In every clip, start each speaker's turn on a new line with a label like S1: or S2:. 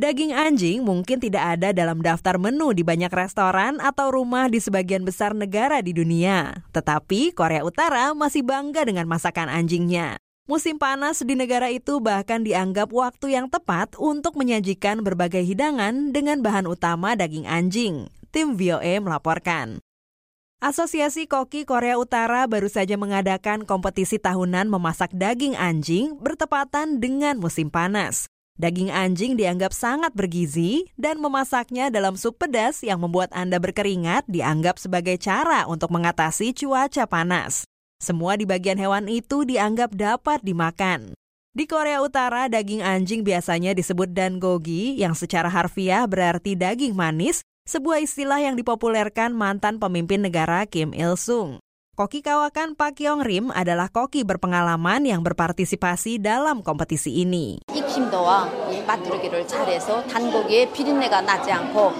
S1: Daging anjing mungkin tidak ada dalam daftar menu di banyak restoran atau rumah di sebagian besar negara di dunia. Tetapi Korea Utara masih bangga dengan masakan anjingnya. Musim panas di negara itu bahkan dianggap waktu yang tepat untuk menyajikan berbagai hidangan dengan bahan utama daging anjing. Tim VOA melaporkan. Asosiasi Koki Korea Utara baru saja mengadakan kompetisi tahunan memasak daging anjing bertepatan dengan musim panas. Daging anjing dianggap sangat bergizi dan memasaknya dalam sup pedas yang membuat Anda berkeringat dianggap sebagai cara untuk mengatasi cuaca panas. Semua di bagian hewan itu dianggap dapat dimakan. Di Korea Utara, daging anjing biasanya disebut dangogi yang secara harfiah berarti daging manis, sebuah istilah yang dipopulerkan mantan pemimpin negara Kim Il-sung. Koki kawakan Pak Kyung-rim adalah koki berpengalaman yang berpartisipasi dalam kompetisi ini.
S2: 익힘도와 맛들기를 잘해서 단고기의 비린내가 나지 않고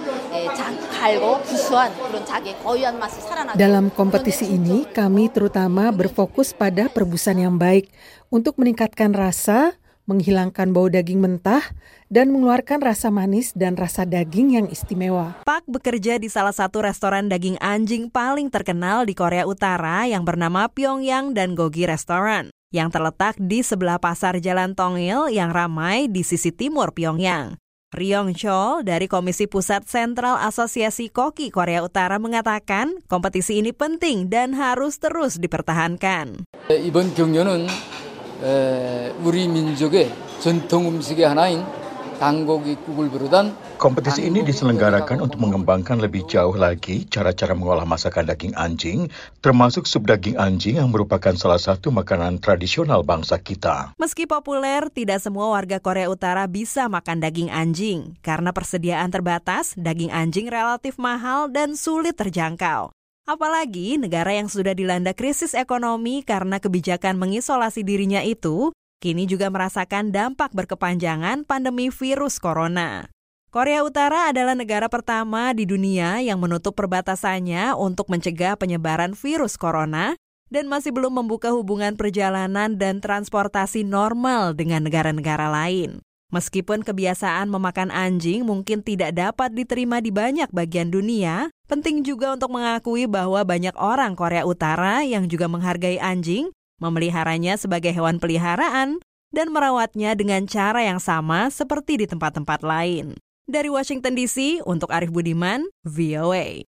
S2: 갈고 구수한 그런 자기 고유한 맛이 살아나게.
S3: Dalam kompetisi ini, kami terutama berfokus pada perebusan yang baik untuk meningkatkan rasa, menghilangkan bau daging mentah, dan mengeluarkan rasa manis dan rasa daging yang istimewa.
S1: Pak bekerja di salah satu restoran daging anjing paling terkenal di Korea Utara yang bernama Pyongyang Dangogi Restaurant, yang terletak di sebelah pasar Jalan Tongil yang ramai di sisi timur Pyongyang. Ryong Chol dari Komisi Pusat Sentral Asosiasi Koki Korea Utara mengatakan kompetisi ini penting dan harus terus dipertahankan.
S4: 이번 경연은 우리 민족의 전통 음식의 하나인 단고기국을 비롯한
S5: kompetisi ini diselenggarakan untuk mengembangkan lebih jauh lagi cara-cara mengolah masakan daging anjing, termasuk sup daging anjing yang merupakan salah satu makanan tradisional bangsa kita.
S1: Meski populer, tidak semua warga Korea Utara bisa makan daging anjing. Karena persediaan terbatas, daging anjing relatif mahal dan sulit terjangkau. Apalagi negara yang sudah dilanda krisis ekonomi karena kebijakan mengisolasi dirinya itu, kini juga merasakan dampak berkepanjangan pandemi virus corona. Korea Utara adalah negara pertama di dunia yang menutup perbatasannya untuk mencegah penyebaran virus corona dan masih belum membuka hubungan perjalanan dan transportasi normal dengan negara-negara lain. Meskipun kebiasaan memakan anjing mungkin tidak dapat diterima di banyak bagian dunia, penting juga untuk mengakui bahwa banyak orang Korea Utara yang juga menghargai anjing, memeliharanya sebagai hewan peliharaan, dan merawatnya dengan cara yang sama seperti di tempat-tempat lain. Dari Washington DC, untuk Arif Budiman, VOA.